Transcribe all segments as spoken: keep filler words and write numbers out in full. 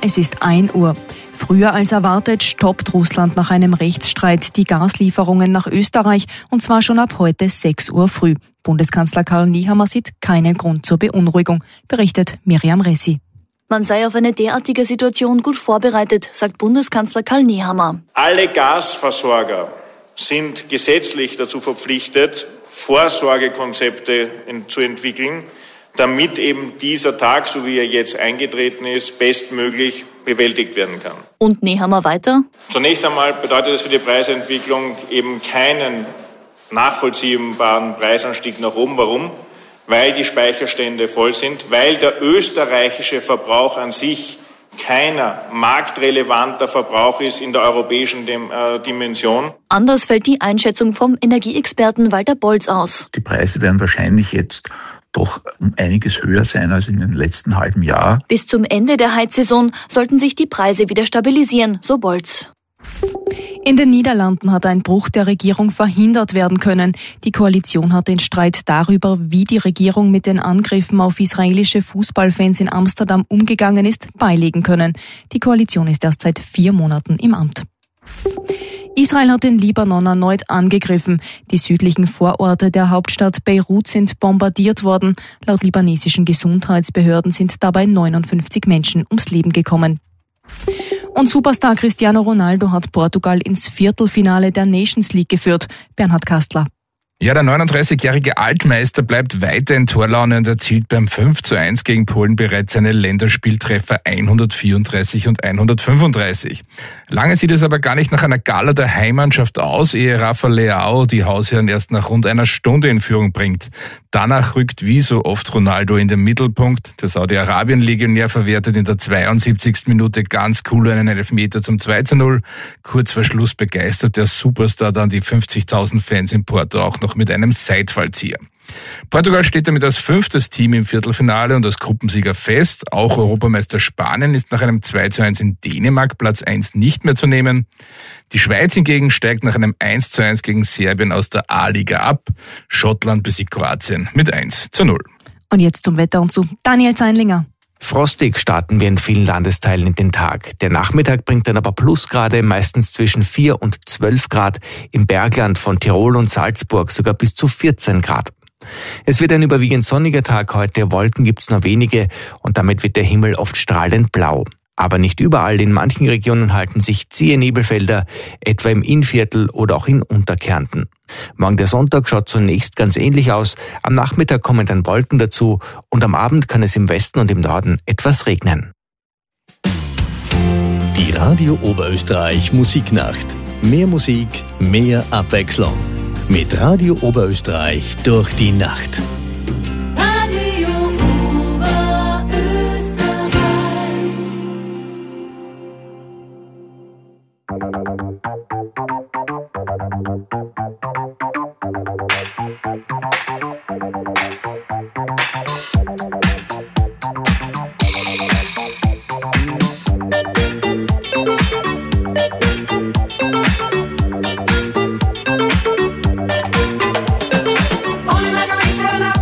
Es ist ein Uhr. Früher als erwartet stoppt Russland nach einem Rechtsstreit die Gaslieferungen nach Österreich, und zwar schon ab heute sechs Uhr früh. Bundeskanzler Karl Nehammer sieht keinen Grund zur Beunruhigung, berichtet Miriam Ressi. Man sei auf eine derartige Situation gut vorbereitet, sagt Bundeskanzler Karl Nehammer. Alle Gasversorger sind gesetzlich dazu verpflichtet, Vorsorgekonzepte zu entwickeln, damit eben dieser Tag, so wie er jetzt eingetreten ist, bestmöglich bewältigt werden kann. Und Nehammer weiter? Zunächst einmal bedeutet das für die Preisentwicklung eben keinen nachvollziehbaren Preisanstieg nach oben. Warum? Weil die Speicherstände voll sind, weil der österreichische Verbrauch an sich keiner marktrelevanter Verbrauch ist in der europäischen Dimension. Anders fällt die Einschätzung vom Energieexperten Walter Bolz aus. Die Preise werden wahrscheinlich jetzt doch um einiges höher sein als in den letzten halben Jahr. Bis zum Ende der Heizsaison sollten sich die Preise wieder stabilisieren, so Bolz. In den Niederlanden hat ein Bruch der Regierung verhindert werden können. Die Koalition hat den Streit darüber, wie die Regierung mit den Angriffen auf israelische Fußballfans in Amsterdam umgegangen ist, beilegen können. Die Koalition ist erst seit vier Monaten im Amt. Israel hat den Libanon erneut angegriffen. Die südlichen Vororte der Hauptstadt Beirut sind bombardiert worden. Laut libanesischen Gesundheitsbehörden sind dabei neunundfünfzig Menschen ums Leben gekommen. Und Superstar Cristiano Ronaldo hat Portugal ins Viertelfinale der Nations League geführt. Bernhard Kastler. Ja, der neununddreißigjährige Altmeister bleibt weiter in Torlaune und erzielt beim fünf zu eins gegen Polen bereits seine Länderspieltreffer hundertvierunddreißig und hundertfünfunddreißig. Lange sieht es aber gar nicht nach einer Gala der Heimmannschaft aus, ehe Rafa Leao die Hausherren erst nach rund einer Stunde in Führung bringt. Danach rückt wie so oft Ronaldo in den Mittelpunkt. Der Saudi-Arabien-Legionär verwertet in der zweiundsiebzigsten Minute ganz cool einen Elfmeter zum zwei zu null. Kurz vor Schluss begeistert der Superstar dann die fünfzigtausend Fans in Porto auch noch mit einem Seitfallzieher. Portugal steht damit als fünftes Team im Viertelfinale und als Gruppensieger fest. Auch Europameister Spanien ist nach einem zwei zu eins in Dänemark Platz eins nicht mehr zu nehmen. Die Schweiz hingegen steigt nach einem eins zu eins gegen Serbien aus der A-Liga ab. Schottland besiegt Kroatien mit eins zu null. Und jetzt zum Wetter und zu Daniel Zeinlinger. Frostig starten wir in vielen Landesteilen in den Tag. Der Nachmittag bringt dann aber Plusgrade, meistens zwischen vier und zwölf Grad. Im Bergland von Tirol und Salzburg sogar bis zu vierzehn Grad. Es wird ein überwiegend sonniger Tag heute. Wolken gibt's nur wenige und damit wird der Himmel oft strahlend blau. Aber nicht überall. In manchen Regionen halten sich zähe Nebelfelder, etwa im Innviertel oder auch in Unterkärnten. Morgen der Sonntag schaut zunächst ganz ähnlich aus. Am Nachmittag kommen dann Wolken dazu und am Abend kann es im Westen und im Norden etwas regnen. Die Radio Oberösterreich Musiknacht. Mehr Musik, mehr Abwechslung. Mit Radio Oberösterreich durch die Nacht. Only margarita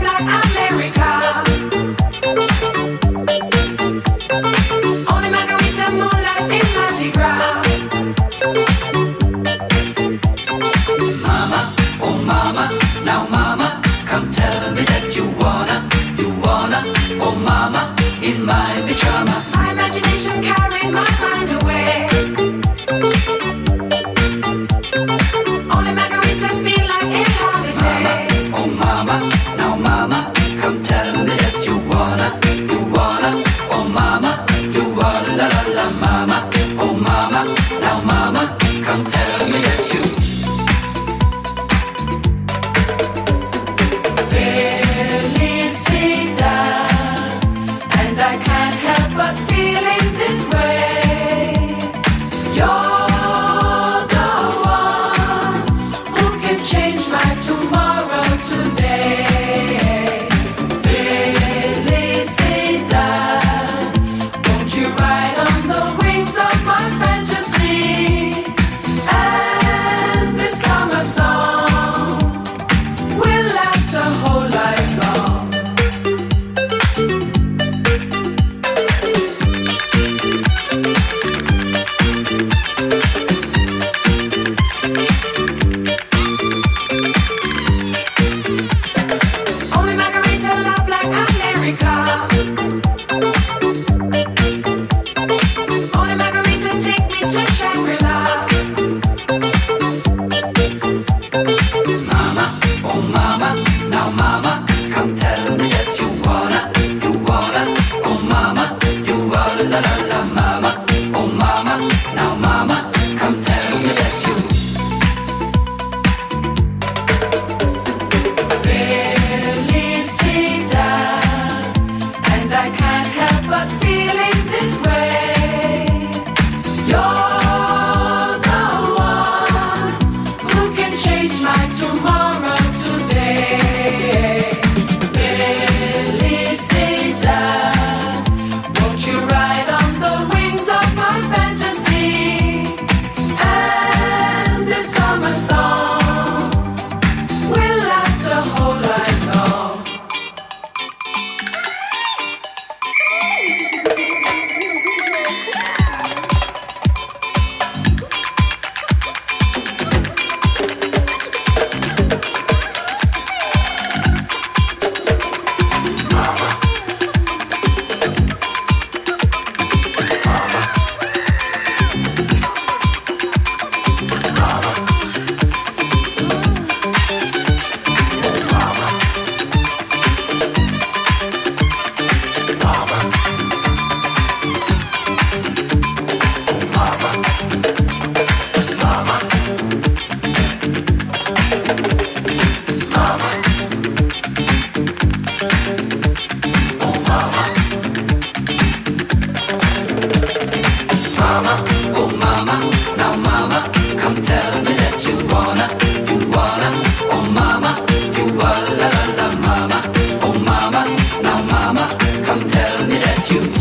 mama, oh mama, now mama, come tell me that you wanna, you wanna, oh mama, you wanna, la la la mama, oh mama, now mama, come tell me that you.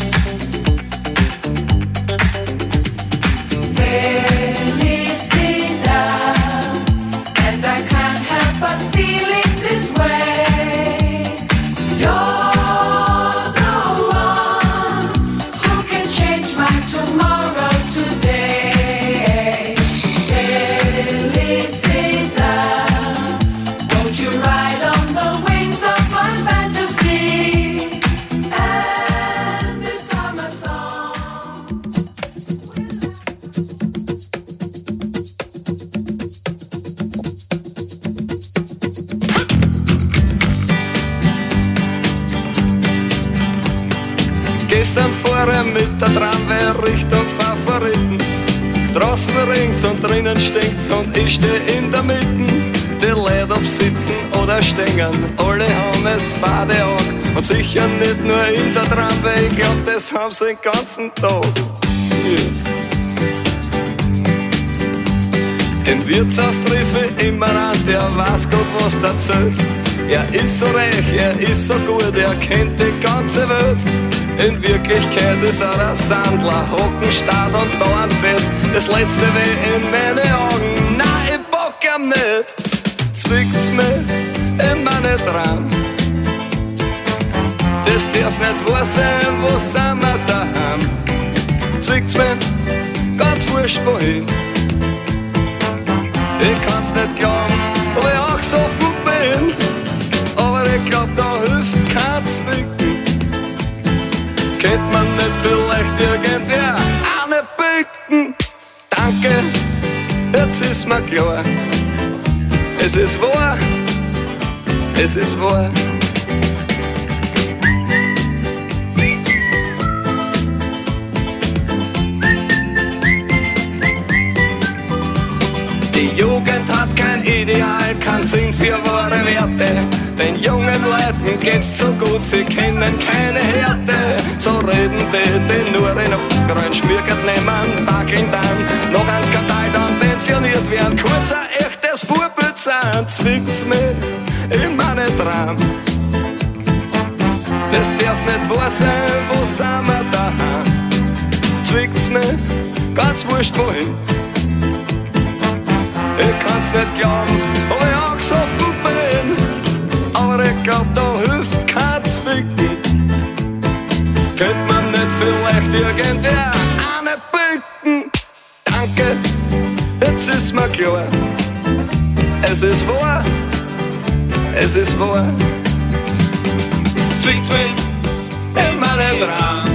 Gestern fuhr mit der Tramway Richtung Favoriten. Draußen regt's und drinnen stinkt's und ich steh in der Mitte. Die Leute ob sitzen oder stehen, alle haben es fade an. Und sicher nicht nur in der Tramway, ich glaub, das haben sie den ganzen Tag. Yeah. Im Wirtshaus treffe ich immer an, der weiß Gott, was erzählt. Er ist so reich, er ist so gut, er kennt die ganze Welt. In Wirklichkeit ist er ein Sandler, Hockenstarrt und dauernd fett. Das letzte weh in meine Augen, nein, ich bock ihm nicht. Zwickt's mir in meine Traum. Das darf nicht wahr sein, wo sind wir daheim? Zwickt's mir ganz wurscht wohin. Ich kann's nicht glauben, ob ich auch so gut bin. Aber ich glaub, da hilft kein Zwicken. Kennt man nicht vielleicht irgendwer eine Bücken? Danke, jetzt ist mir klar. Es ist wahr, es ist wahr. Die Jugend hat kein Ideal, kein Sinn für wahre Werte. Den jungen Leuten geht's so gut, sie kennen keine Härte. So reden die, die nur in Grün schmirgert nehmen, wackeln dann, noch ein Skandal dann pensioniert werden. Kurz ein echtes Vorbild sein, zwickt's mir in meine Traum. Das darf nicht wahr sein, wo sind wir daheim? Zwickt's mir ganz wurscht wohin. Ich kann's nicht glauben, ob ich angesoffen bin. Aber ich glaub, da hilft kein Zwicken. Könnt man nicht vielleicht irgendwer eine bücken? Danke, jetzt ist mir klar. Es ist wahr, es ist wahr. Zwick, zwick, in meinen Traum.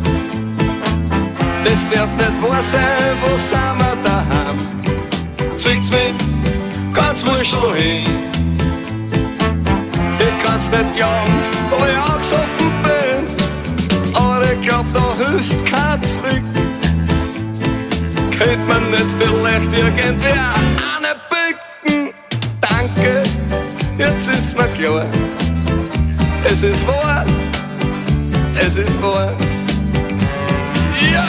Das darf nicht wahr sein, wo sind wir daheim? Zwick, zwick, ganz wurscht wohin. Ich kann's nicht glauben, ob ich angesoffen bin. Aber ich glaub, da hilft kein Zwicken. Könnt man nicht vielleicht irgendwer eine bücken? Danke, jetzt ist mir klar. Es ist wahr, es ist wahr. Ja!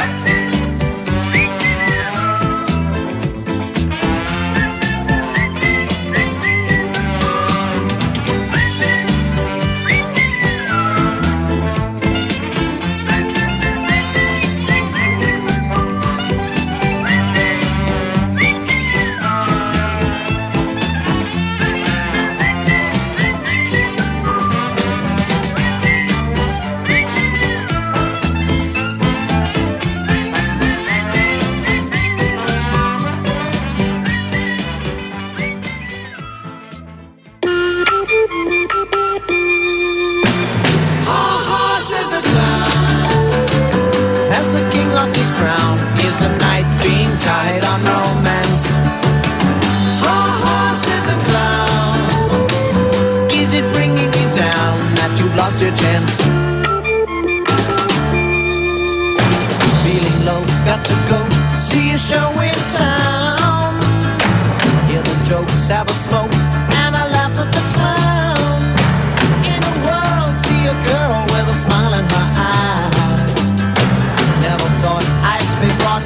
Smile in her eyes. Never thought I'd be brought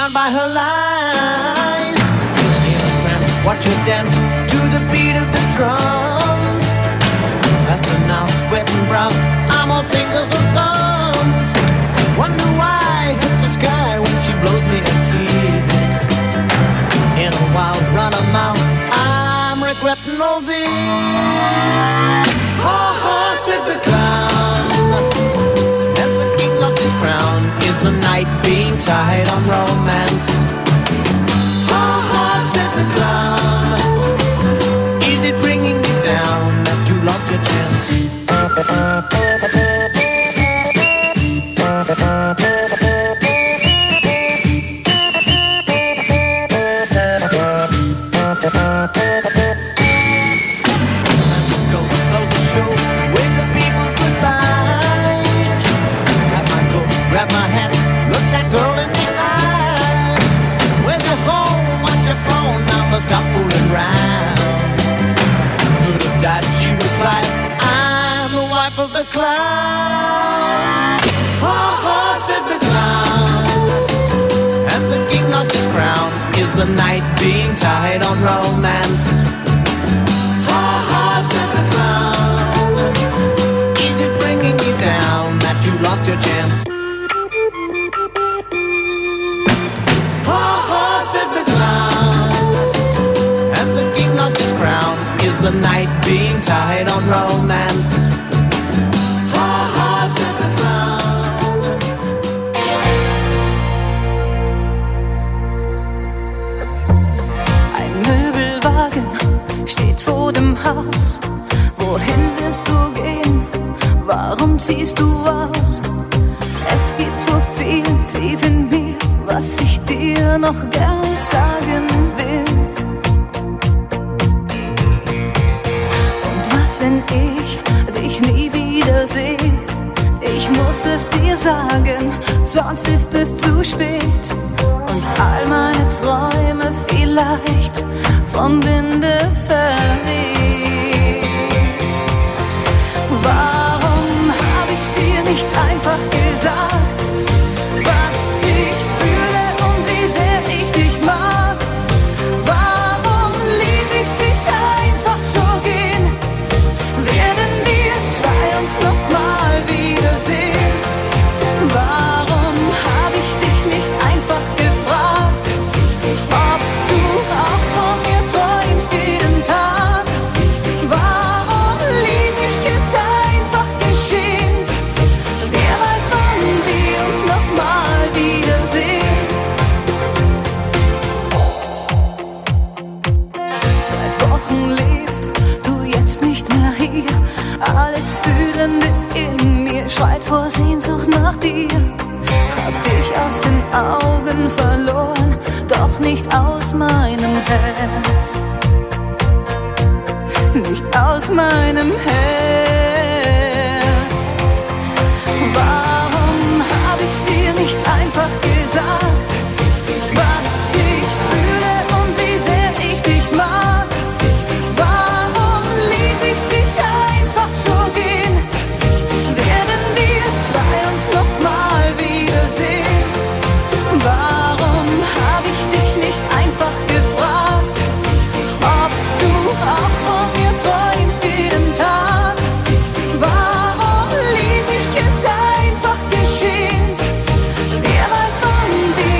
bound by her lies. In a trance, watch her dance to the beat of the drums. Faster now, sweating brown, I'm all fingers and thumbs. Wonder why I hit the sky when she blows me a kiss. In a wild run of mouth, I'm regretting all this. Ha ha, said the clown, as the king lost his crown. Is the night being tied on romance? Ha ha, said the clown, is it bringing you down that you lost your chance? Stop fooling around. Could have died, she replied, I'm the wife of the clown. Ha ha, said the clown, as the king lost his crown. Is the night being tied on romance? Ha ha, said the clown, is it bringing you down that you lost your chance? Ha ha, said the clown, as the king lost his crown. Is the night being tied on romance? Ha ha, said the clown. Ein Möbelwagen steht vor dem Haus. Wohin wirst du gehen? Warum ziehst du aus? Es gibt so viel tief in mir, was ich dir noch gern sagen will. Wenn ich dich nie wieder sehe, ich muss es dir sagen, sonst ist es zu spät und all meine Träume vielleicht vom Winde verweht. Warum hab ich's dir nicht einfach gesagt, was ich fühle und wie sehr ich dich mag? Warum ließ ich dich einfach so gehen? Werden wir zwei uns noch mal wiedersehen? Warum hab ich dich nicht einfach gefragt, ob du auch von mir träumst jeden Tag? Warum ließ ich es einfach geschehen? Wer weiß, wann wir uns noch mal wiedersehen? Seit Wochen lebst du jetzt nicht mehr hier. Alles Fühlende in mir schreit vor Sehnsucht nach dir. Hab dich aus den Augen verloren, doch nicht aus meinem Herz. Nicht aus meinem Herz. Warum hab ich's dir nicht einfach gesagt, was ich fühle und wie sehr ich dich mag? Warum ließ ich dich einfach so gehen? Werden wir zwei uns noch mal wiedersehen? Warum hab ich dich nicht einfach gefragt, ob du auch von mir träumst jeden Tag? Warum ließ ich es einfach geschehen? Wer weiß, wann wir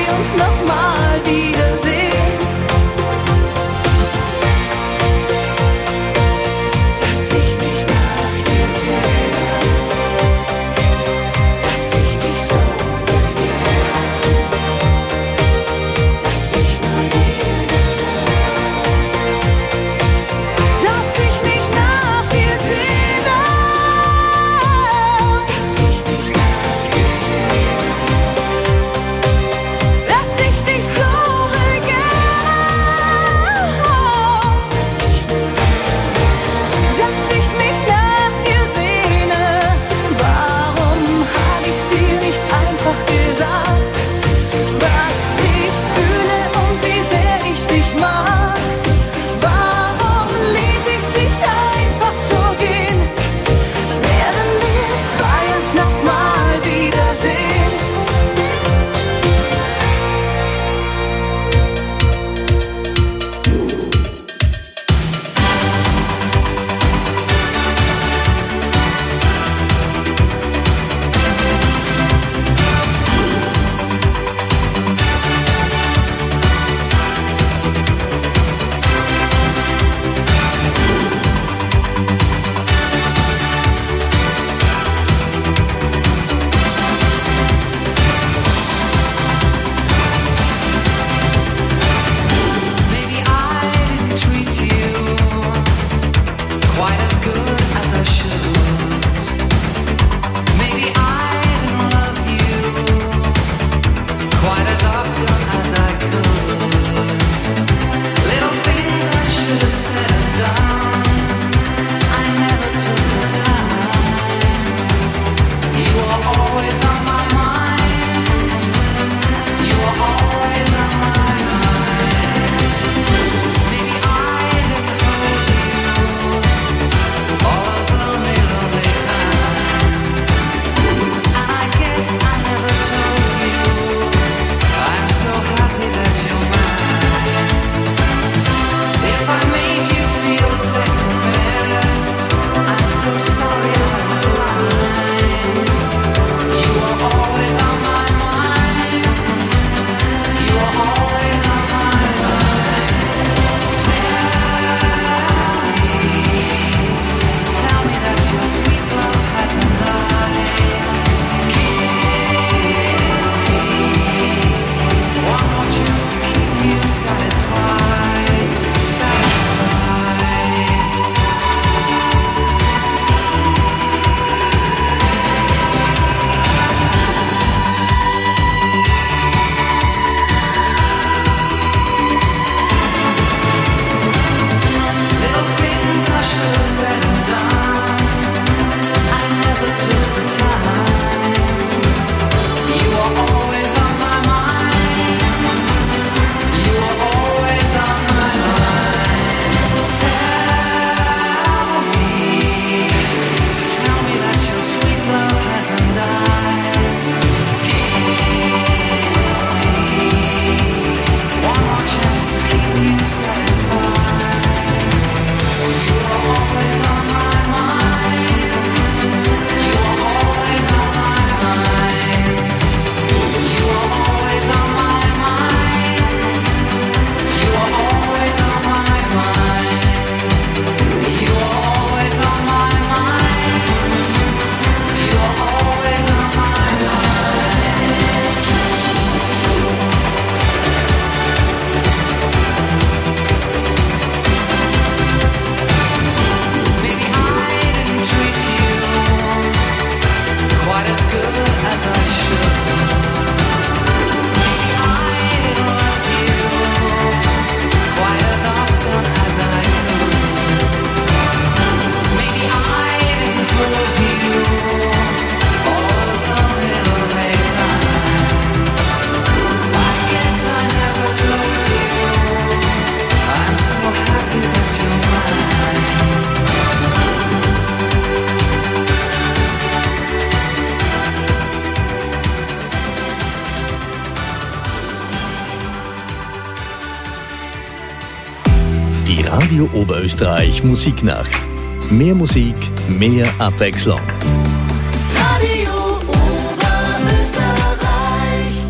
Die Radio Oberösterreich Musiknacht. Mehr Musik, mehr Abwechslung. Radio Oberösterreich.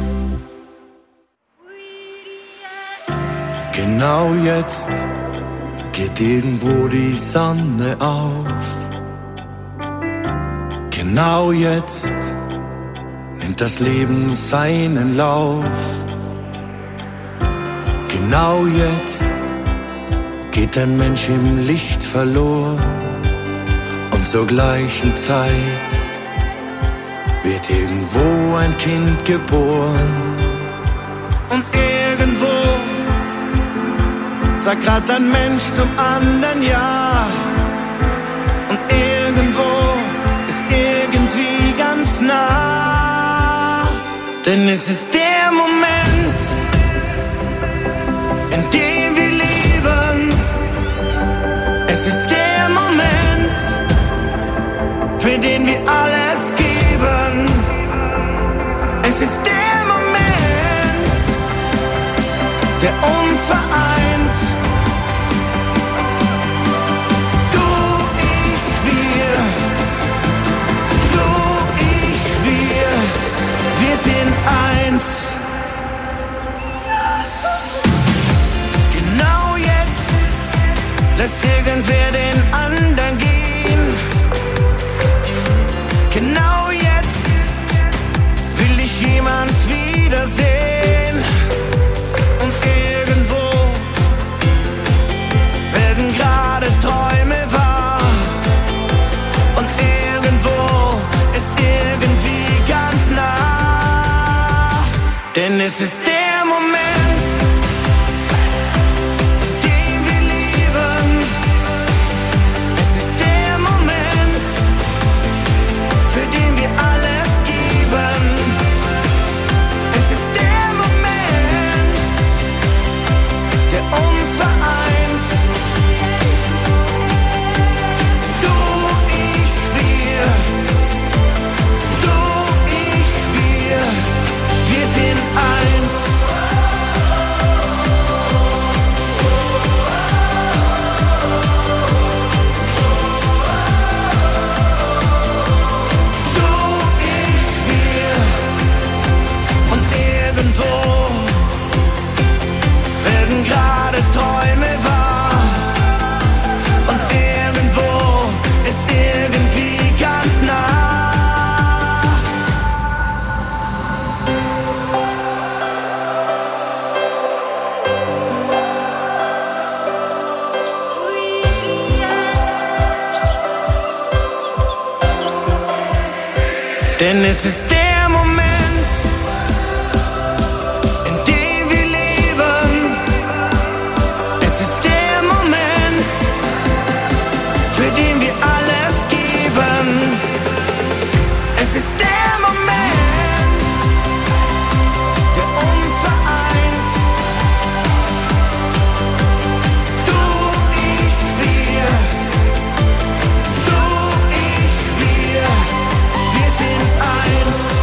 Genau jetzt geht irgendwo die Sonne auf. Genau jetzt nimmt das Leben seinen Lauf. Genau jetzt geht ein Mensch im Licht verloren. Und zur gleichen Zeit wird irgendwo ein Kind geboren. Und irgendwo sagt grad ein Mensch zum anderen Ja. Und irgendwo ist irgendwie ganz nah. Denn es ist der Moment, in dem wir leben. Es ist der Moment, für den wir alles geben. Es ist der Moment, der uns vereint. Du, ich, wir. Du, ich, wir. Wir sind eins. Genau jetzt lässt irgendwer den anderen gehen. Genau jetzt will ich jemand wiedersehen. Und irgendwo werden gerade Träume wahr. Und irgendwo ist irgendwie ganz nah. Denn es ist der Moment, in dem wir leben. Es ist der Moment, für den wir alles geben. Es ist der Moment, der uns vereint. Du, ich, wir. Du, ich, wir. Wir sind eins. Du, ich, wir. Und irgendwo werden gerade Träume wahr. Und irgendwo ist irgendwie ganz nah. Denn es ist der Moment, in dem wir leben. Es ist der Moment, für den wir alles geben. Es ist der Moment, der uns vereint. Du, ich, wir. Du, ich, wir. Wir sind eins.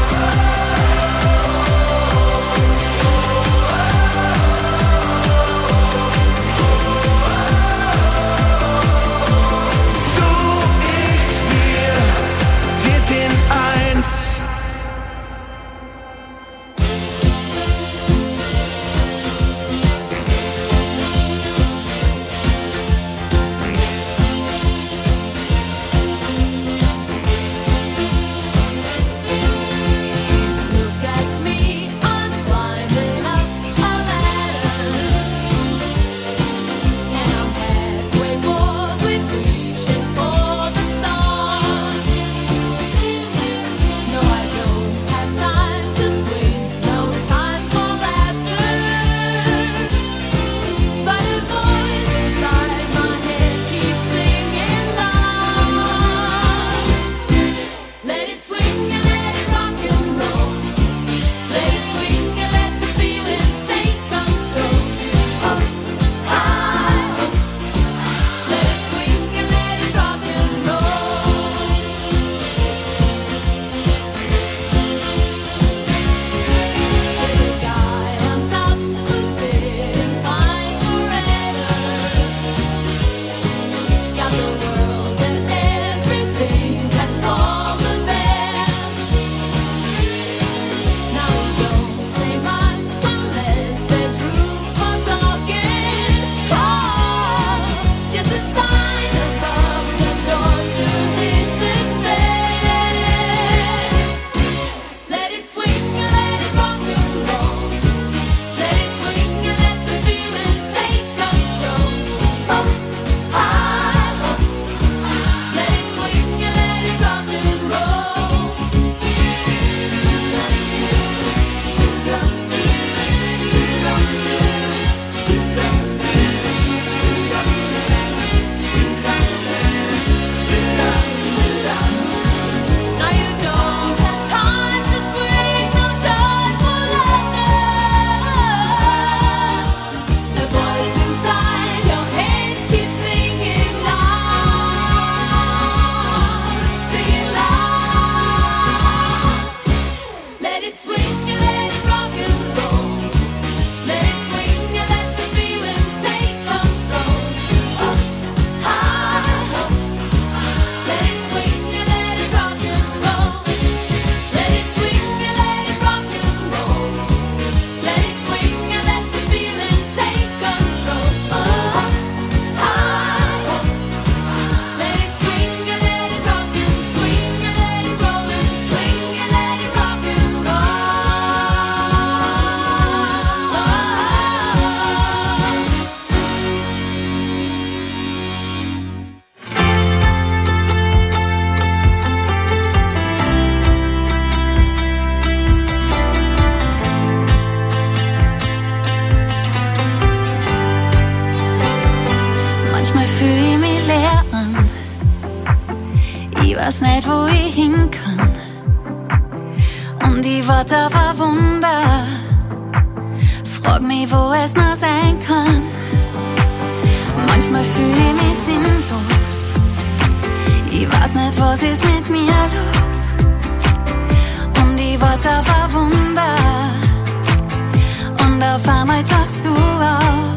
Zeit, wo ich hin kann. Und ich warte auf ein Wunder. Frag mich, wo es noch sein kann. Manchmal fühl ich mich sinnlos. Ich weiß nicht, was ist mit mir los. Und ich warte auf ein Wunder. Und auf einmal tauchst du auf.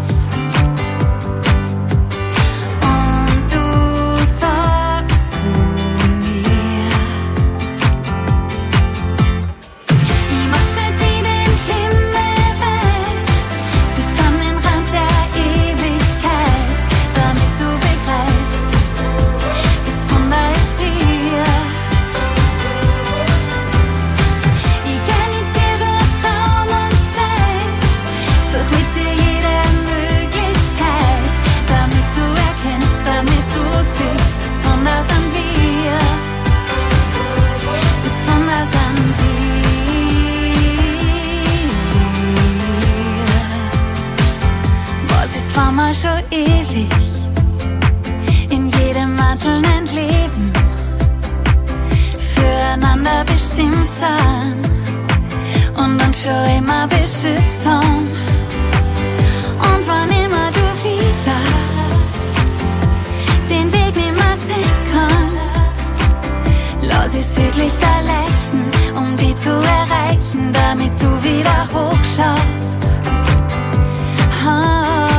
Schon ewig in jedem einzelnen Leben füreinander bestimmt sein und uns schon immer beschützt haben. Und wann immer du wieder den Weg nimmer sehen kannst, lass ich südlich erleichtern, um die zu erreichen, damit du wieder hochschaust. Ha.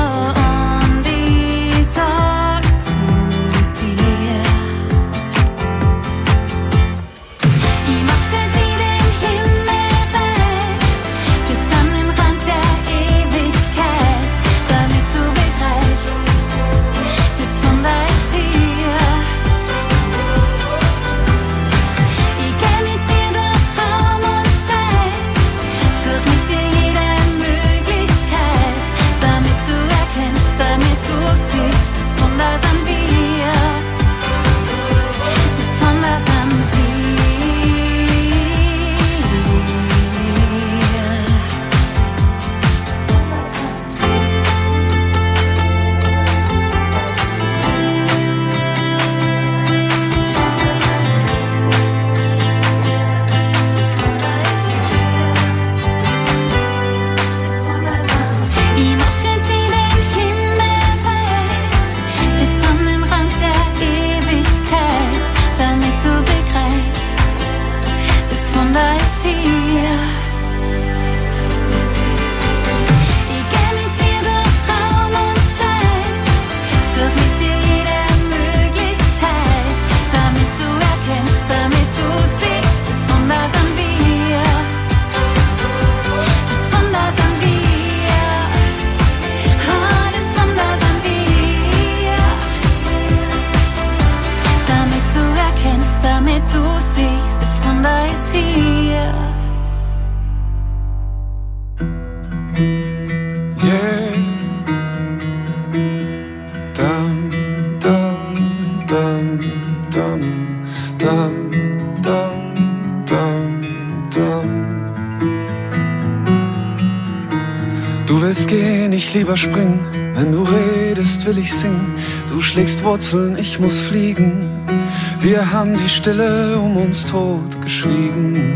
Du willst gehen, ich lieber springen. Wenn du redest, will ich singen. Du schlägst Wurzeln, ich muss fliegen. Wir haben die Stille um uns tot geschwiegen.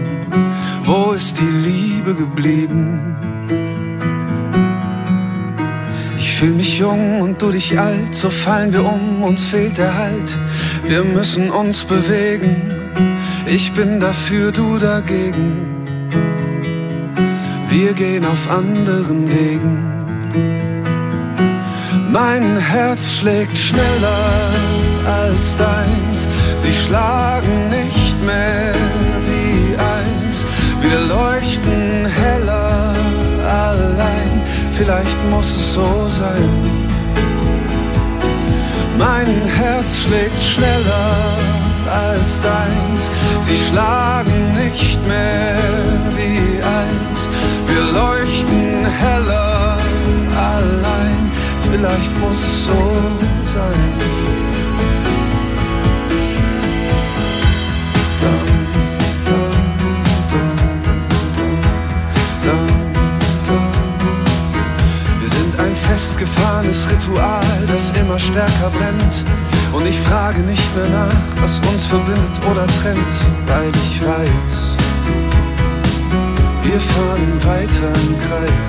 Wo ist die Liebe geblieben? Ich fühl mich jung und du dich alt, so fallen wir um, uns fehlt der Halt. Wir müssen uns bewegen. Ich bin dafür, du dagegen. Wir gehen auf anderen Wegen. Mein Herz schlägt schneller als deins. Sie schlagen nicht mehr wie eins. Wir leuchten heller allein. Vielleicht muss es so sein. Mein Herz schlägt schneller als deins. Sie schlagen nicht mehr wie eins. Wir leuchten heller allein. Vielleicht muss es so sein. Dum, dum, dum, dum, dum, dum. Wir sind ein festgefahrenes Ritual, das immer stärker brennt. Und ich frage nicht mehr nach, was uns verbindet oder trennt, weil ich weiß, wir fahren weiter im Kreis.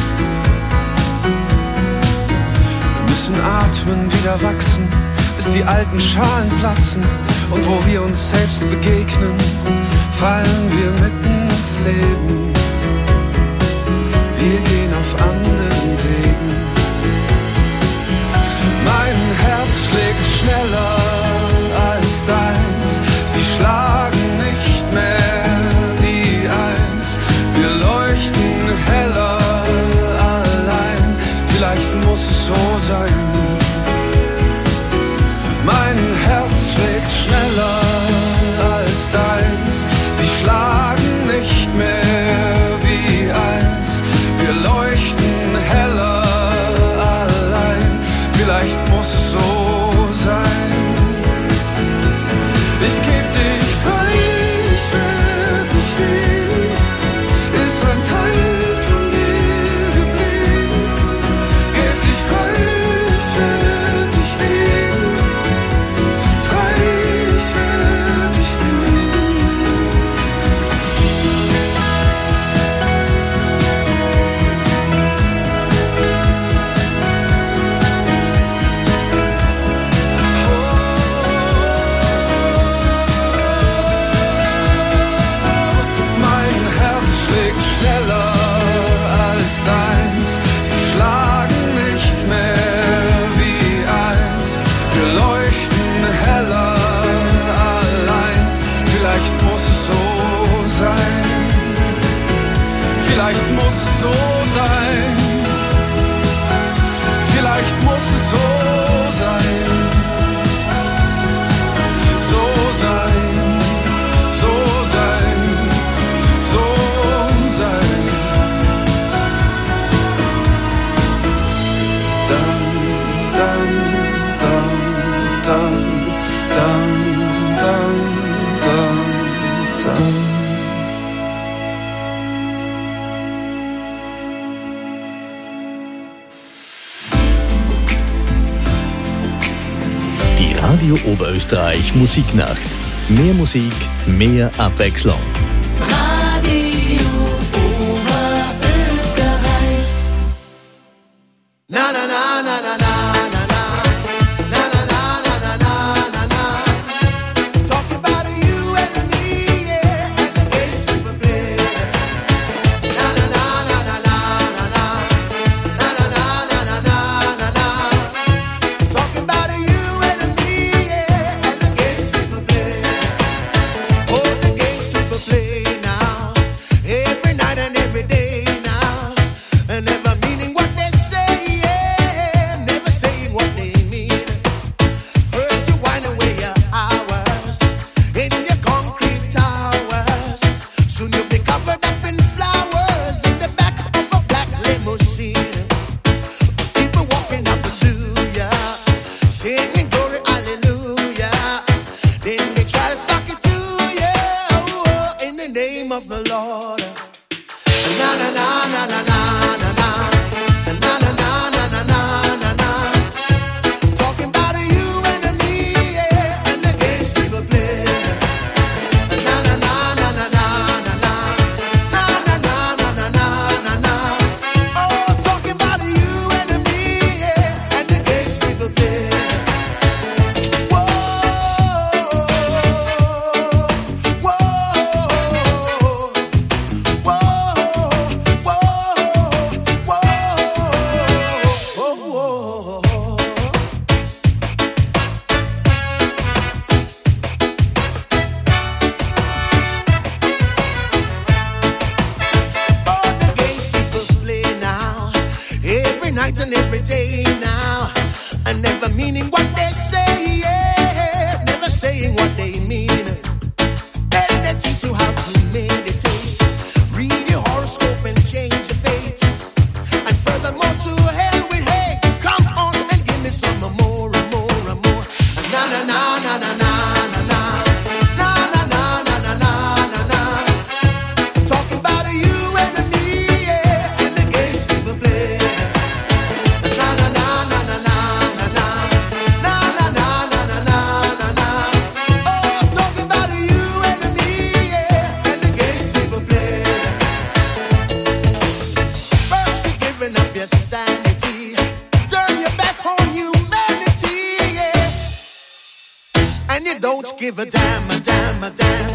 Wir müssen atmen, wieder wachsen, bis die alten Schalen platzen. Und wo wir uns selbst begegnen, fallen wir mitten ins Leben. Wir gehen auf anderen Wegen. Mein Herz schlägt schneller als deins. Sie schlagen nicht mehr wie eins. Wir leuchten heller allein. Vielleicht muss es so sein. Mein Herz schlägt schneller als deins. Sie schlagen nicht mehr wie eins. Wir leuchten heller allein. Vielleicht muss es so sein. Ich geb dich frei, ich werd dich lieben. Ist ein Teil von dir geblieben. Geb dich frei, ich werd dich lieben. Frei, ich werd dich lieben. Mein Herz schlägt schneller als deins. Sie schlagen nicht mehr wie eins. Wir leuchten heller allein. Vielleicht muss es so sein. Vielleicht muss es so sein. Vielleicht muss es so sein. So sein. So sein. So sein. Dann, dann, dann, dann, dann, dann, dann, dann. Die Radio Oberösterreich Musiknacht. Mehr Musik, mehr Abwechslung. Radio Oberösterreich. Na na na na na na na na na na na na na na na. Talking about you and me, yeah, and the games we were playing. Na na na na na na na na na na na na na na na. Talking about you and me, yeah, and the games we were playing. Oh, the games we were playing now, every night and every day now, and never meaning what they say, yeah, never saying what they mean. First you whine away your hours in your concrete towers. Soon you'll be covered up in flowers in the back of a black limousine. People walking up to ya, singing glory, hallelujah. Then they try to suck it to ya, oh, in the name of the Lord. Na na na na na na na na na na na na na na na na. Talking about you and me, yeah, and the games we were playing. Na na na na na na na na na na na na na na na na. Oh, talking about you and me, yeah, and the games we were playing. Whoa, whoa, whoa. Night and every day now, and never meaning what they say, yeah, never saying what they mean. Then they teach you how to meditate, read your horoscope and change your fate, and furthermore to hell with hate. Come on and give me some more and more and more. Na na na na na na na na na na na na na na na na. Talking about you and me, yeah, and the games we were playing. Na na na na. your sanity. Turn your back on humanity, yeah. And you don't give a damn, a damn, a damn.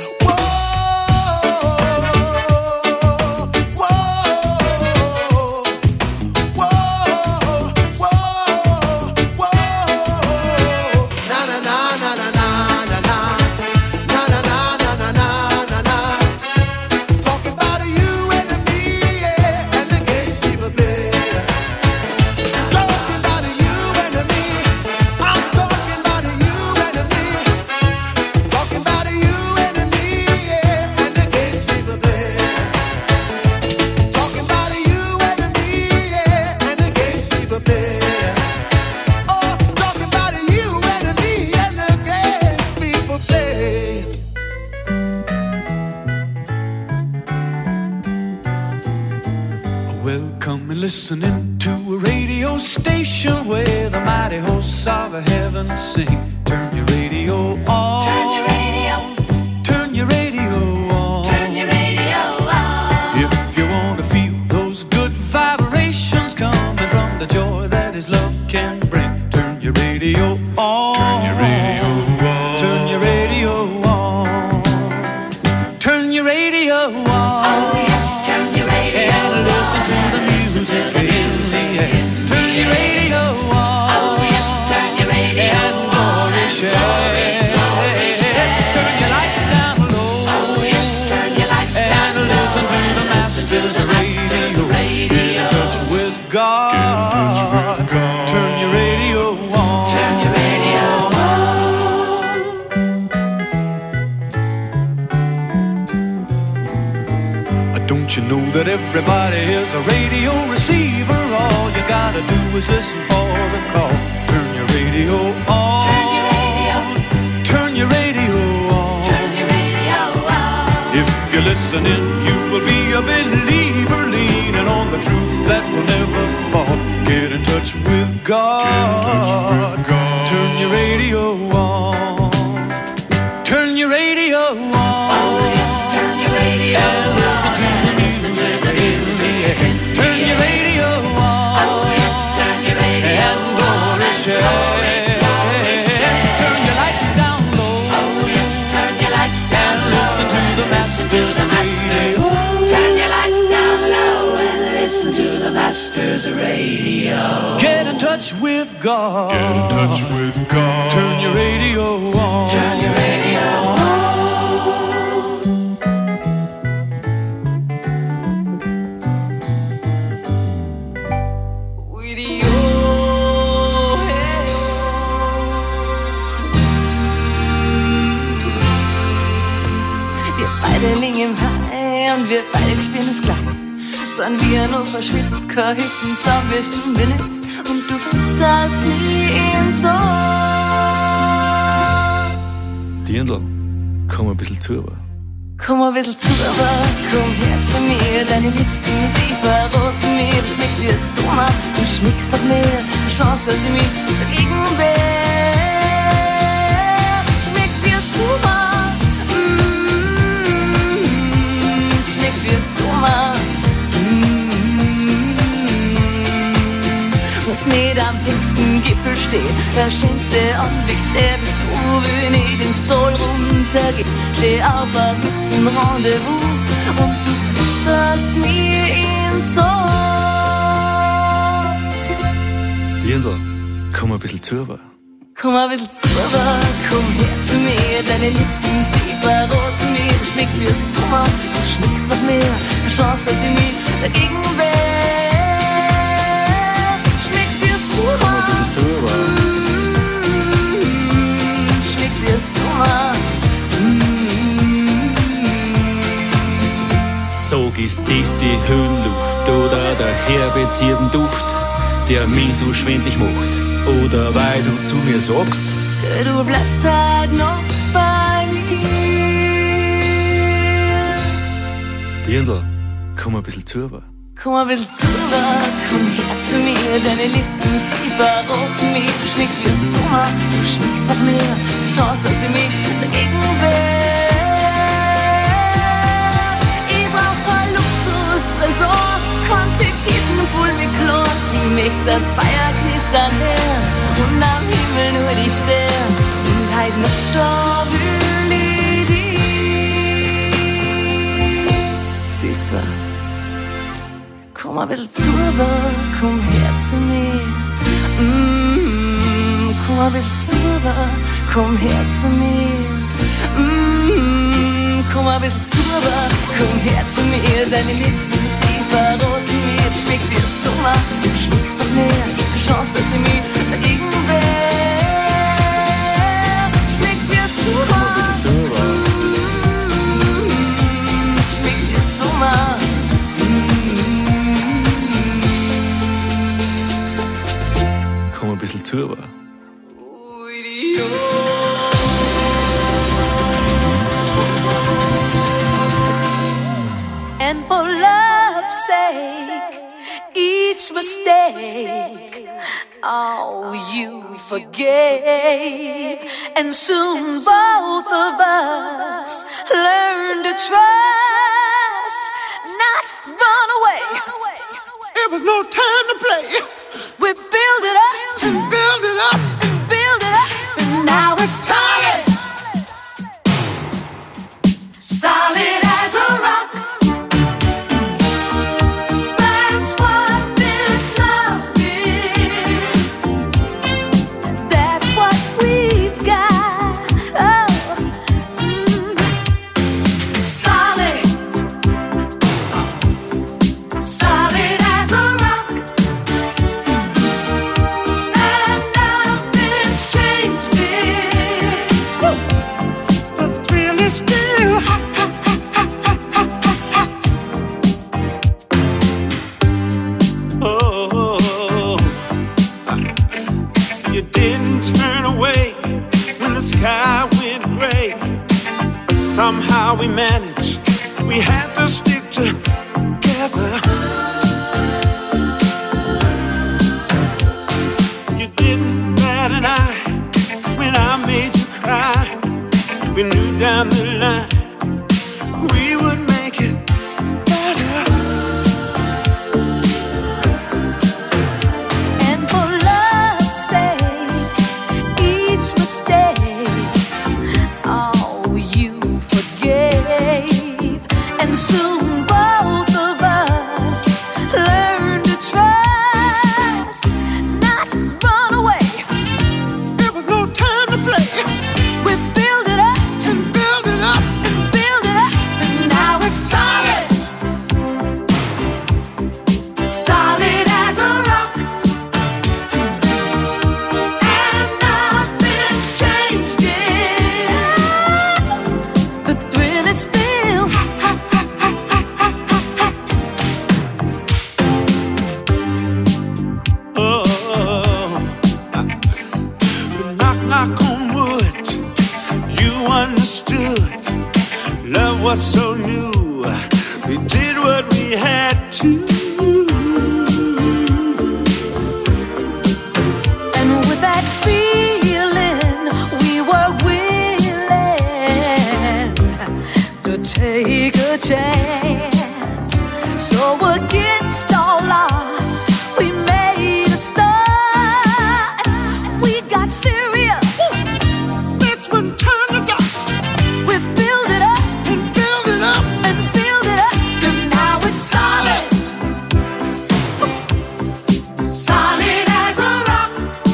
Listening to a radio station where the mighty hosts of heaven sing. Turn your radio on. Turn your radio. Turn your radio on. Turn your radio on. If you want to feel those good vibrations coming from the joy that His love can bring, turn your radio on. Turn your radio on. Turn your radio on. Turn your radio on. Oh yes, turn your radio on. And listen to the music in the air. Turn your radio on. Oh yes, turn your radio and glory share. Turn your lights down low. Oh yes, turn your lights down low. And listen to the Master's radio. Get in touch with God. Turn your radio on. Turn your radio on. Don't you know that everybody is a radio receiver? All you gotta do is listen for the call. Turn your radio on. Turn your radio. Turn your radio on. Turn your radio on. If you're listening, you will be a believer, leaning on the truth that will never fall. Get in touch with God. Get in touch with God. Turn your radio on. Turn your radio on. Oh yes, turn your radio on. And listen to the music in the air. Turn your radio on. Oh yes, turn your radio and glory share. Turn your lights down low. Oh yes, turn your lights down low. And listen to the Master's radio. Turn your lights down low and listen to the Master's radio. Get in touch with God. Get in touch with God. Turn your radio on. Turn your radio on. Wir beide spielen es gleich. Sind wir nur verschwitzt, kein Hütten zusammenwischen benutzt. Und du flüsterst nie in so. Dirndl, komm ein bisschen zu. Komm ein bisschen zu, aber komm her zu mir. Deine Lippen, sie verroten mir. Du schmeckst wie es Sommer, du schmeckst noch mehr. Du schaust, dass ich mich dagegen wehr. Du schmeckst wie es Sommer. Was nicht am höchsten Gipfel steht, der schönste Anblick, der bist du, wenn ich den Stall runtergeh. Steh auf einem guten Rendezvous und du flüsterst mir ins Ohr. Dirndl, komm ein bisschen zu. Komm ein bisschen zu, komm her zu mir. Deine Lippen, sie verroten mir. Du schmeckst wie es Sommer, du schmeckst noch mehr. Du schaust, dass ich mich dagegen wehr. Schmeckst wie es Sommer. Komm ein bisschen zu, mm, schmeckst wie es Sommer. Mm. Sag, ist das die Höhenluft oder der herbe Zirbenduft, der mich so schwindlig macht? Oder weil du zu mir sagst, du bleibst halt noch bei mir. Dirndl, komm ein bisschen zu. Komm ein bisschen zu, komm her zu mir. Deine Lippen, sie verroten mich. Du schmeckst wie ein Sommer, du schmeckst noch mehr. Du schaust, dass ich mich dagegen wehr. Ich brauch ein Luxus-Resort, Konti, Gießen, Pool mit Klo. das Feuer knistert her und am Himmel nur die Sterne und heut noch da will ich dich. Süßer, komm ein bisschen zu, komm her zu mir. Mm, komm ein bisschen zu, komm her zu mir. Mm, komm ein bisschen zu, komm her zu mir. Deine Lippen, sie verroten mir. Schmeckt dir Sommer, du schmeckst noch mehr. Die Chance, dass ich mich dagegen wehr. Schmeckt dir Sommer, mm, schmeckt dir Sommer. Komm ein bisschen zu, aber. And for love's sake, each mistake, oh, you forgave. And soon both of us learned to trust, not run away. It was no time to play. We build it up and build it up and build it up, and now it's solid, solid as a rock. That's what this love is. That's what we've got. Oh, mm. Solid, solid as a rock. And nothing's changed it. The thrill is still hot, hot, hot, hot, hot, hot, hot, hot. Oh, you didn't turn away when the sky went gray. Somehow we managed, we had to stick together. You didn't bat an eye when I made you cry. We knew down the line we would make it better. And for love's sake, each mistake, oh, you forgave. And soon both of us learned to trust, not run away. It was no time to play. We build it up And build it up. and build it up, and now it's solid, solid as a rock. And nothing's changed it. The thrill is still hot, hot, hot, hot, hot, hot, hot. Oh, knock, knock on wood. You understood. Love was so new. We did what we had to. And with that feeling, we were willing to take a chance. So against all odds, we made a start. We got serious. This one turned to dust. We build it up And build it up. and build it up, and now it's solid, solid as a rock.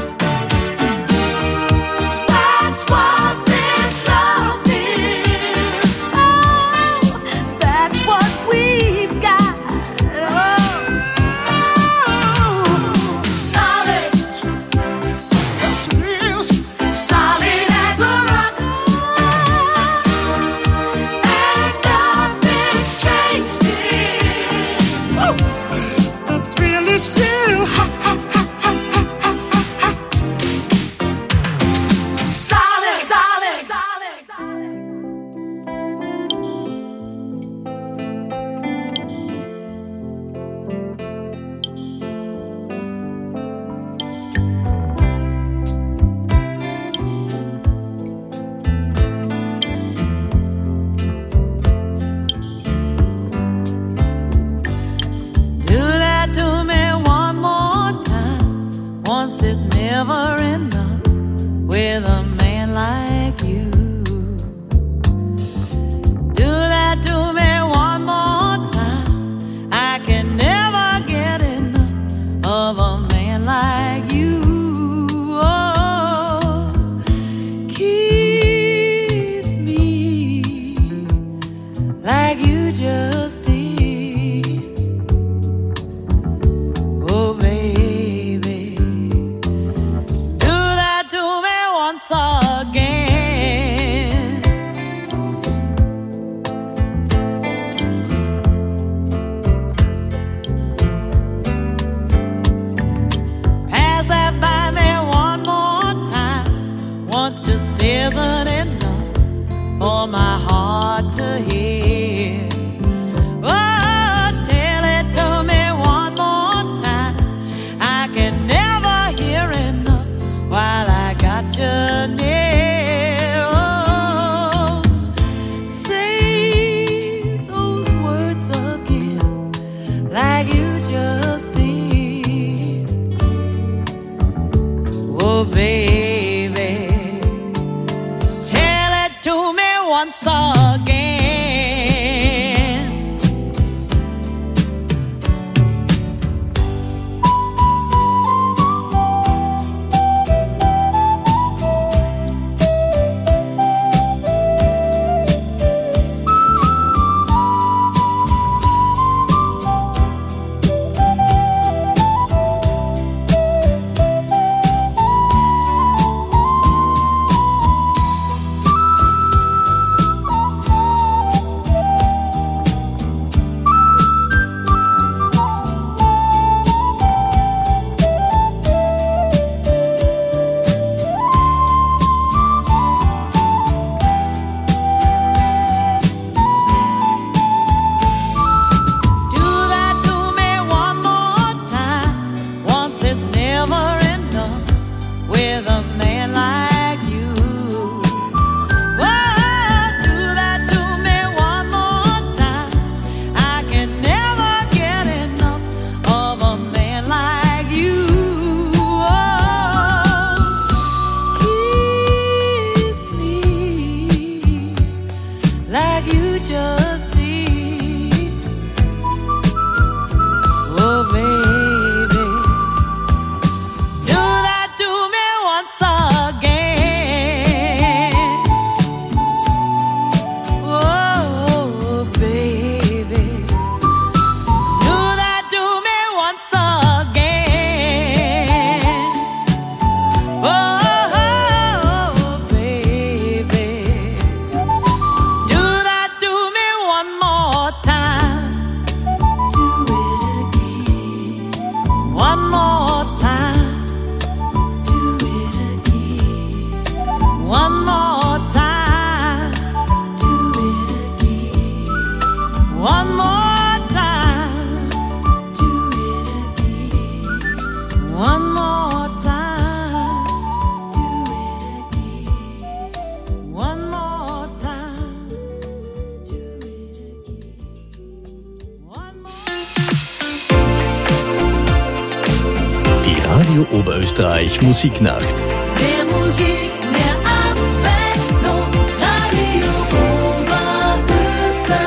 That's what this love is. Oh, that's what we've got. Oh, solid, Yes, it is. solid as a rock. And nothing's changed it. Oh, the thrill is still hot, hot, hot, hot, hot, hot, hot, hot. Solid, solid, solid. Do that to me one more time. with a man like you. Do that to me one more time. I can never get enough of a man like you. Oh, kiss me like you just did. Oh, baby, do that to me once again. Pass that by me one more time. Once just isn't enough for my heart to hear. Oh, tell it to me one more time. I can never hear enough while I got you near. Oh, say those words again like you just did. Oh, baby, tell it to me once again. Do that to me one more time. Once is never enough with a man like you. Oh, do that to me one more time. I can never get enough of a man like you. Oh, kiss me like you just did. Oh, baby, do that to me once again. Oh, baby, do that to me once again. Oh, baby, do that to me one more time. Do it again. One more time. Do it again. One more time. Do it again. One more time. Do it again. One more time. Do it again. One more time. Do it again. One more. Die Radio Oberösterreich Musiknacht. Mehr Musik, mehr Abwechslung. Radio Oberösterreich.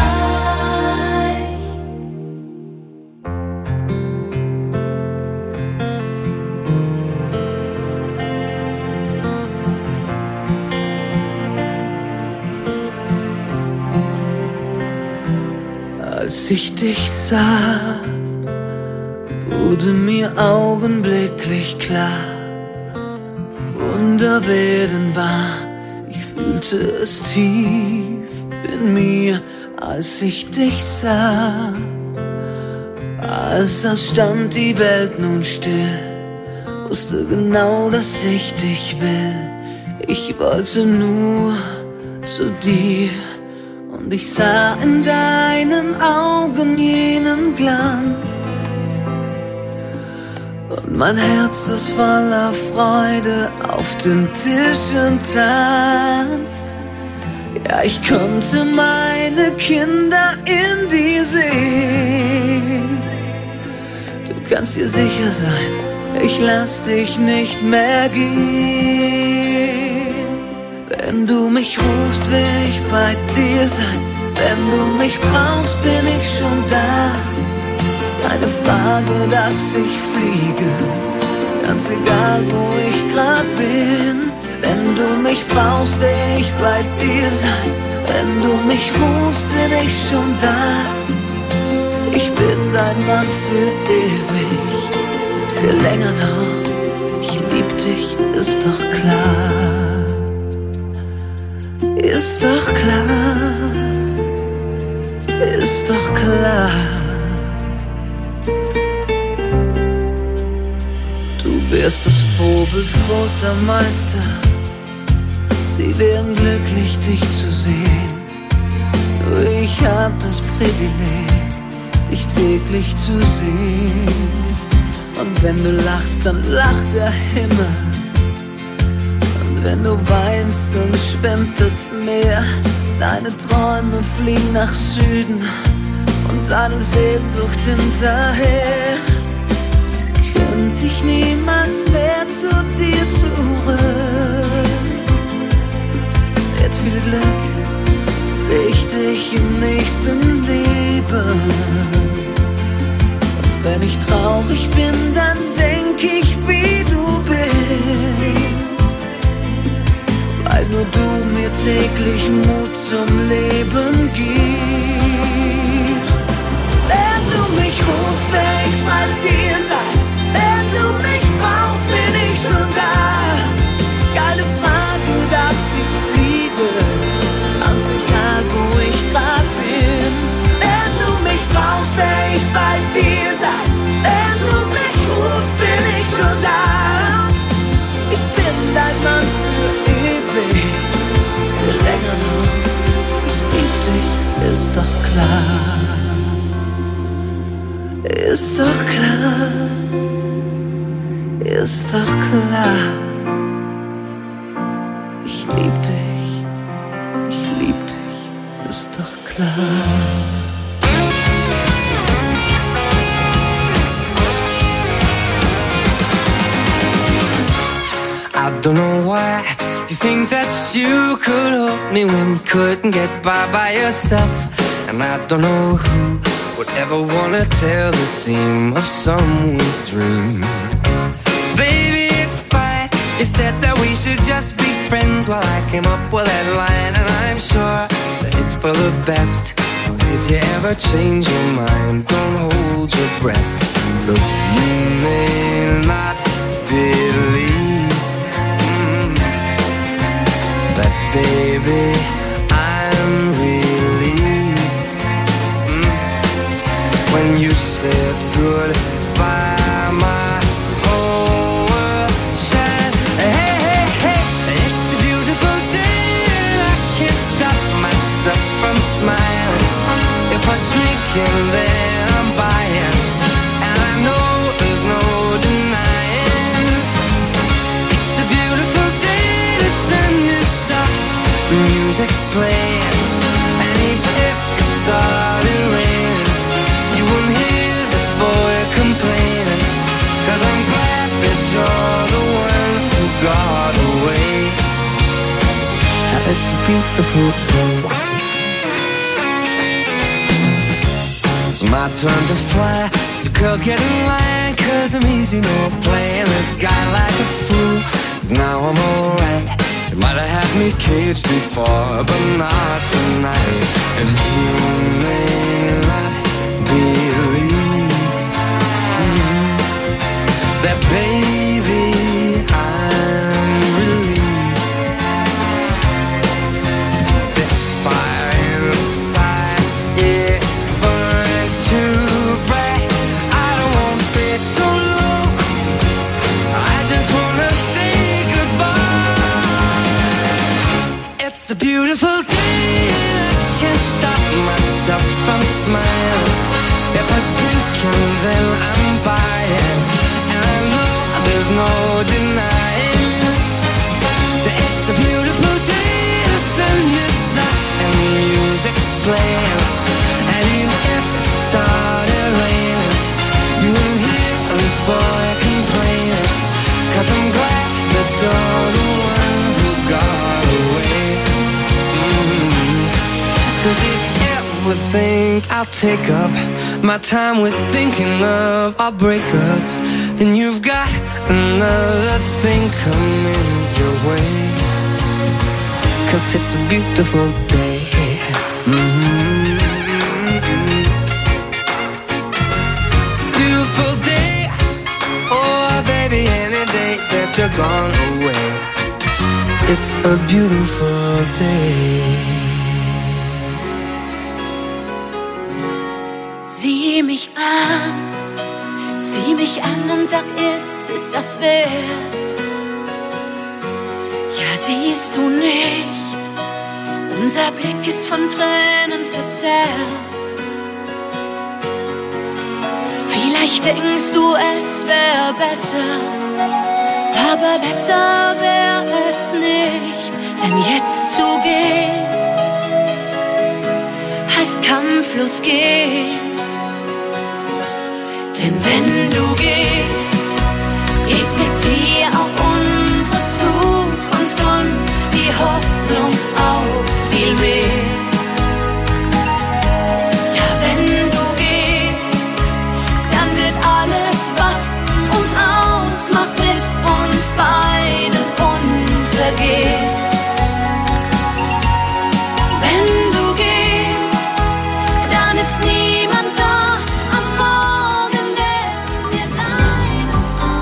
Als ich dich sah, wurde mir augenblicklich klar, Wunder werden wahr. Ich fühlte es tief in mir, als ich dich sah. Als stand die Welt nun still, wusste genau, dass ich dich will. Ich wollte nur zu dir. Und ich sah in deinen Augen jenen Glanz. Und mein Herz, das voller Freude auf den Tischen tanzt. Ja, ich konnte meine Kinder in dir sehen. Du kannst dir sicher sein, Ich lass dich nicht mehr gehen. Wenn du mich rufst, will ich bei dir sein. Wenn du mich brauchst, bin ich schon da. Keine Frage, dass ich fliege, ganz egal, wo ich grad bin. Wenn du mich brauchst, will ich bei dir sein. Wenn du mich rufst, bin ich schon da. Ich bin dein Mann für ewig, für länger noch. Ich lieb dich, ist doch klar. Ist doch klar. Ist doch klar. Du wärst das Vorbild großer Meister. Sie wären glücklich, dich zu sehen. Nur ich hab das Privileg, dich täglich zu sehen. Und wenn du lachst, dann lacht der Himmel. Und wenn du weinst, dann schwimmt das Meer. Deine Träume fliegen nach Süden und deine Sehnsucht hinterher. Könnte ich niemals mehr zu dir zurück. Mit viel Glück seh ich dich im nächsten Leben. Und wenn ich traurig bin, dann denk ich, wie du bist. Weil nur du mir täglich Mut zum Leben gibst. Wenn du mich rufst, will ich bei dir sein. Wenn du mich brauchst, bin ich schon da. Keine Frage, dass ich fliege, ganz egal, wo ich grad bin. Wenn du mich brauchst, will ich bei dir sein. Wenn du mich rufst, bin ich schon da. Ich bin dein Mann für ewig, für länger noch. Ich lieb dich, ist doch klar. Ist doch klar. Ist doch klar. Ich lieb dich, ich lieb dich, ist doch klar. I don't know why you think that you could help me when you couldn't get by by yourself. And I don't know who would ever wanna tell the seam of someone's dream. Baby, it's fine. You said that we should just be friends. Well, I came up with that line, and I'm sure that it's for the best. If you ever change your mind, don't hold your breath. 'Cause you may not believe mm, that, baby, I'm relieved mm, when you said goodbye, my from smiling. If I drink and then I'm buying, and I know there's no denying. It's a beautiful day, the sun is up, the music's playing, and even if it started raining, you won't hear this boy complaining. 'Cause I'm glad that you're the one who got away. It's a beautiful day. It's my turn to fly, so girls get in line, 'cause I'm easy, no playing this guy like a fool. Now I'm alright, you might have had me caged before, but not tonight. And you may not believe mm, that, baby, I'm relieved. This fire inside, yeah, too bright. I don't wanna stay so long, I just wanna say goodbye. It's a beautiful day, I can't stop myself from smiling. If I drink and then I'm buying, and I know there's no denying that it's a beautiful day. The sun is up and the music's playing, and even if it started raining, you won't hear this boy complain. 'cause I'm glad that you're the one who got away. Mm-hmm. 'Cause if you ever think I'll take up my time with thinking of our breakup, then you've got another thing coming your way. 'Cause it's a beautiful day. Mm-hmm. Beautiful day. Oh baby, any day that you're gone away, it's a beautiful day. Sieh mich an, sieh mich an und sag, ist es das wert? Ja, siehst du nicht, unser Blick ist von Tränen verzerrt. Vielleicht denkst du, es wär besser, aber besser wär es nicht, denn jetzt zu gehen heißt kampflos gehen. Denn wenn du gehst, geht mit dir auch unsere Zukunft und die Hoffnung auf viel mehr. Ja, wenn du gehst, dann wird alles, was uns ausmacht, mit uns beiden untergehen. Wenn du gehst, dann ist niemand da am Morgen, der dir deinen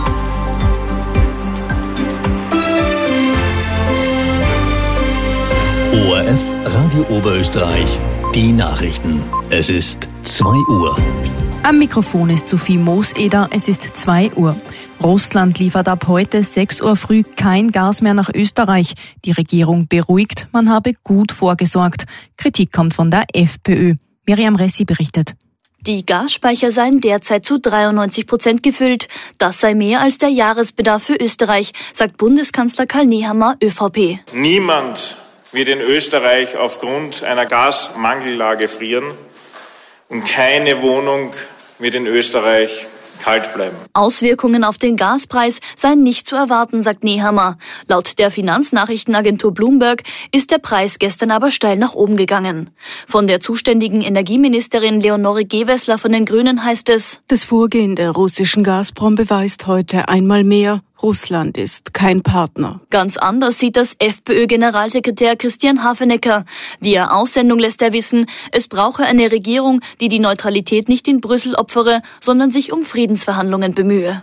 O R F Radio Oberösterreich, die Nachrichten. Es ist zwei Uhr. Am Mikrofon ist Sophie Mooseder, es ist zwei Uhr. Russland liefert ab heute sechs Uhr früh kein Gas mehr nach Österreich. Die Regierung beruhigt, man habe gut vorgesorgt. Kritik kommt von der FPÖ. Miriam Ressi berichtet. Die Gasspeicher seien derzeit zu dreiundneunzig Prozent gefüllt. Das sei mehr als der Jahresbedarf für Österreich, sagt Bundeskanzler Karl Nehammer, ÖVP. Niemand wird in Österreich aufgrund einer Gasmangellage frieren und keine Wohnung wird in Österreich kalt bleiben. Auswirkungen auf den Gaspreis seien nicht zu erwarten, sagt Nehammer. Laut der Finanznachrichtenagentur Bloomberg ist der Preis gestern aber steil nach oben gegangen. Von der zuständigen Energieministerin Leonore Gewessler von den Grünen heißt es: Das Vorgehen der russischen Gazprom beweist heute einmal mehr, Russland ist kein Partner. Ganz anders sieht das FPÖ-Generalsekretär Christian Hafenecker. Via Aussendung lässt er wissen, es brauche eine Regierung, die die Neutralität nicht in Brüssel opfere, sondern sich um Friedensverhandlungen bemühe.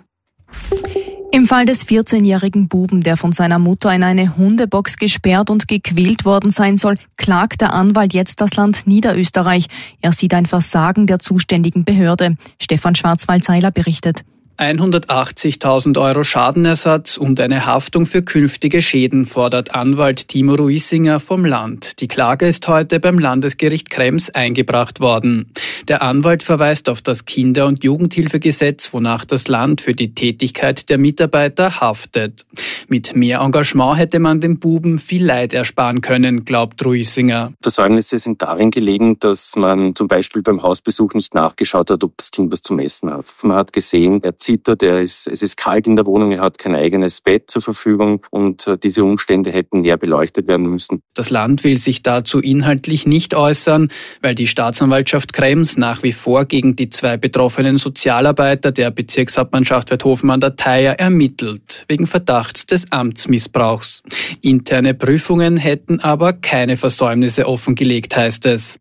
Im Fall des vierzehnjährigen Buben, der von seiner Mutter in eine Hundebox gesperrt und gequält worden sein soll, klagt der Anwalt jetzt das Land Niederösterreich. Er sieht ein Versagen der zuständigen Behörde. Stefan Schwarzwald-Seiler berichtet. hundertachtzigtausend Euro Schadenersatz und eine Haftung für künftige Schäden fordert Anwalt Timo Ruisinger vom Land. Die Klage ist heute beim Landesgericht Krems eingebracht worden. Der Anwalt verweist auf das Kinder- und Jugendhilfegesetz, wonach das Land für die Tätigkeit der Mitarbeiter haftet. Mit mehr Engagement hätte man dem Buben viel Leid ersparen können, glaubt Ruisinger. Versäumnisse sind darin gelegen, dass man zum Beispiel beim Hausbesuch nicht nachgeschaut hat, ob das Kind was zum Essen hat. Man hat gesehen, er zittert, er ist, es ist kalt in der Wohnung, er hat kein eigenes Bett zur Verfügung und diese Umstände hätten näher beleuchtet werden müssen. Das Land will sich dazu inhaltlich nicht äußern, weil die Staatsanwaltschaft Krems nach wie vor gegen die zwei betroffenen Sozialarbeiter der Bezirkshauptmannschaft Werthofen an der Theier ermittelt, wegen Verdachts des Amtsmissbrauchs. Interne Prüfungen hätten aber keine Versäumnisse offengelegt, heißt es.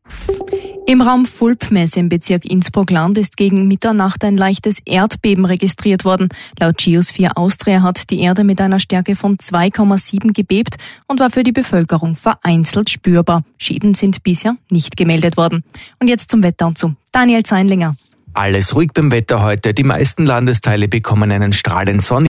Im Raum Fulpmesse im Bezirk Innsbruck-Land ist gegen Mitternacht ein leichtes Erdbeben registriert worden. Laut Geosphere Austria hat die Erde mit einer Stärke von zwei Komma sieben gebebt und war für die Bevölkerung vereinzelt spürbar. Schäden sind bisher nicht gemeldet worden. Und jetzt zum Wetter und zu Daniel Zeinlinger. Alles ruhig beim Wetter heute. Die meisten Landesteile bekommen einen strahlend Sonn.